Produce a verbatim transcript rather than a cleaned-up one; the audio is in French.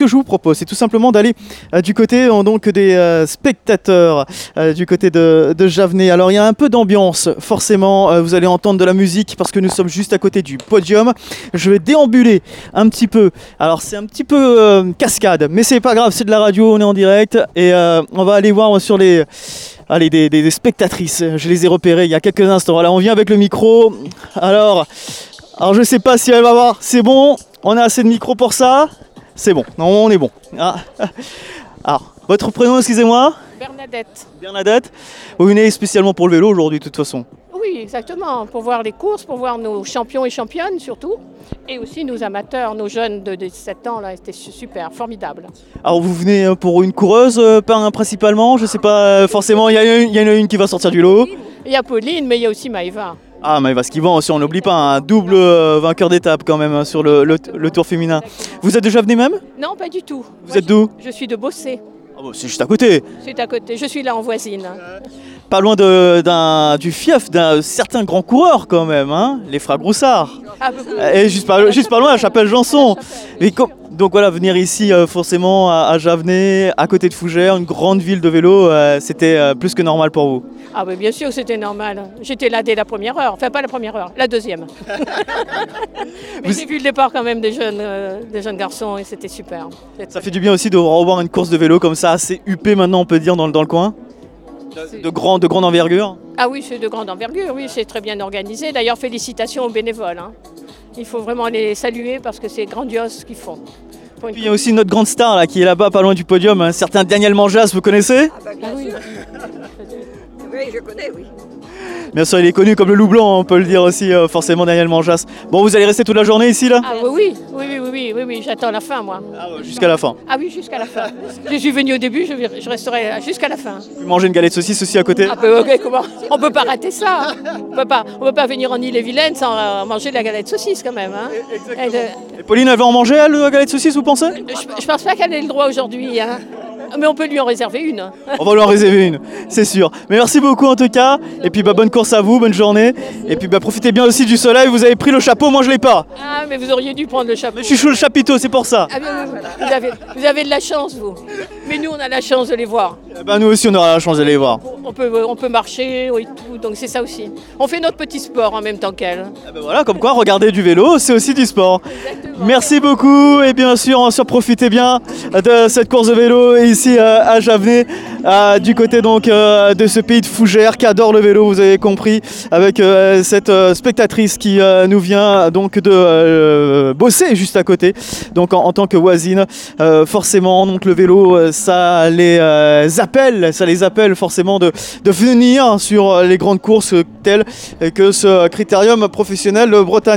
Ce que je vous propose, c'est tout simplement d'aller euh, du côté euh, donc des euh, spectateurs, euh, du côté de, de Javenet. Alors il y a un peu d'ambiance, forcément, euh, vous allez entendre de la musique parce que nous sommes juste à côté du podium. Je vais déambuler un petit peu. Alors c'est un petit peu euh, cascade, mais c'est pas grave, c'est de la radio, on est en direct et euh, on va aller voir sur les... Allez, des, des, des spectatrices, je les ai repérées il y a quelques instants. Voilà, on vient avec le micro. Alors, alors je sais pas si elle va voir, c'est bon, on a assez de micro pour ça. C'est bon, non, on est bon. Ah. Alors, votre prénom, excusez-moi? Bernadette. Bernadette. Vous venez spécialement pour le vélo aujourd'hui, de toute façon? Oui, exactement. Pour voir les courses, pour voir nos champions et championnes surtout. Et aussi nos amateurs, nos jeunes de dix-sept ans, là, c'était super, formidable. Alors, vous venez pour une coureuse, euh, principalement? Je sais pas, forcément, il y, y en a une qui va sortir du lot. Il y a Pauline, mais il y a aussi Maëva. Ah, Maëva Skivan aussi, on n'oublie pas, un double euh, vainqueur d'étape quand même hein, sur le, le, le tour féminin. Vous êtes déjà venu même? Non, pas du tout. Vous Moi, êtes d'où? Je suis de Bossé. Ah bah, c'est juste à côté. C'est à côté, je suis là en voisine. Pas loin de, d'un, du fief d'un certain grand coureur quand même, hein, les frères Groussard. Ah, Et juste pas, juste pas loin, à Chapelle-Janson. Et com- donc voilà, venir ici euh, forcément à, à Javenet, à côté de Fougères, une grande ville de vélo, euh, c'était euh, plus que normal pour vous. ah oui, bien sûr que c'était normal. J'étais là dès la première heure. Enfin, pas la première heure, la deuxième. Mais Vous- j'ai vu le départ quand même des jeunes, euh, des jeunes garçons et c'était super. Ça fait du bien aussi de revoir une course de vélo comme ça, assez huppée maintenant on peut dire dans, le- dans le coin. De, de, grand, de grande envergure. Ah oui, c'est de grande envergure, oui, c'est très bien organisé. D'ailleurs, félicitations aux bénévoles. Hein. Il faut vraiment les saluer parce que c'est grandiose ce qu'ils font. Pour une Puis il y a aussi notre grande star là, qui est là-bas, pas loin du podium, un certain Daniel Manjas, vous connaissez? Ah bah bien Ah oui. sûr. Oui, je connais, oui. Bien sûr, il est connu comme le loup blanc, on peut le dire aussi, euh, forcément Daniel Manjas. Bon, vous allez rester toute la journée ici là? Ah oui, oui, oui, oui, oui, oui, oui, j'attends la fin, moi. Ah ouais, jusqu'à la fin. Ah oui, jusqu'à la fin. Je suis venue au début, je, je resterai jusqu'à la fin. Vous mangez une galette saucisse aussi à côté? Ah bah, ok, comment? On peut pas rater ça. On peut pas, on peut pas venir en Ille-et-Vilaine sans euh, manger de la galette saucisse quand même. Hein. Et de- Et Pauline, elle va en manger elle, la galette saucisse, vous pensez? je, je pense pas qu'elle ait le droit aujourd'hui. Hein. Mais on peut lui en réserver une. On va lui en réserver une, c'est sûr. Mais merci beaucoup en tout cas. Et puis bah, bonne course à vous, bonne journée. Et puis bah, profitez bien aussi du soleil. Vous avez pris le chapeau, moi je l'ai pas. Ah, mais vous auriez dû prendre le chapeau. Mais je suis sous le chapiteau, c'est pour ça. Ah, mais vous, vous avez, vous avez de la chance, vous. Mais nous, on a la chance de les voir. Eh ben, nous aussi on aura la chance d'aller voir. On peut, on peut marcher et tout, donc c'est ça aussi. On fait notre petit sport en même temps qu'elle. Eh ben, voilà, comme quoi regarder du vélo, c'est aussi du sport. Exactement. Merci beaucoup et bien sûr, on se profitez bien de cette course de vélo ici euh, à Javenet, euh, du côté donc euh, de ce pays de Fougères qui adore le vélo, vous avez compris, avec euh, cette euh, spectatrice qui euh, nous vient donc de euh, bosser juste à côté, donc en, en tant que voisine. Euh, forcément, donc le vélo, euh, ça les euh, appelle, ça les appelle forcément de, de venir sur les grandes courses telles que ce critérium professionnel de Bretagne.